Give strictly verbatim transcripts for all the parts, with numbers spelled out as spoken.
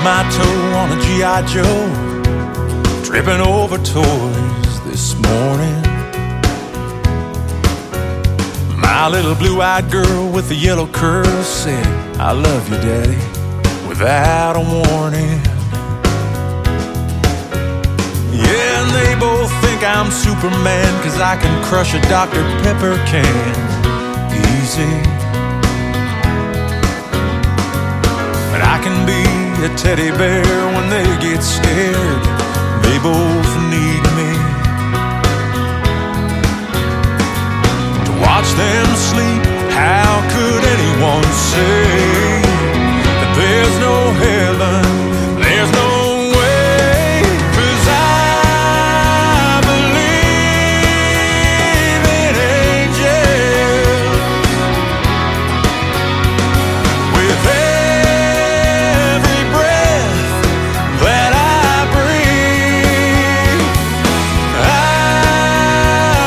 my toe on a G I Joe, tripping over toys this morning. My little blue-eyed girl with the yellow curls said, I love you, Daddy, without a warning. Yeah, and they both think I'm Superman, 'cause I can crush a Doctor Pepper can easy. But I can be a teddy bear when they get scared. They both need me to watch them sleep. How could anyone say that there's no heaven, there's no way? 'Cause I believe in angels. With every breath that I breathe, I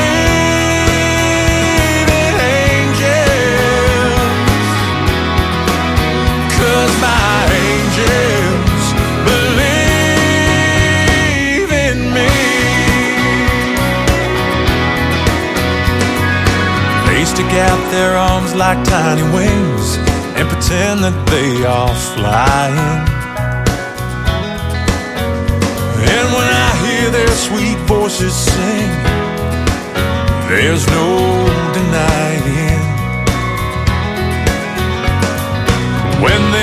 believe in angels. 'Cause my angels believe in me. They stick out their arms like tiny wings and pretend that they are flying. And when I hear their sweet voices sing, there's no denying. When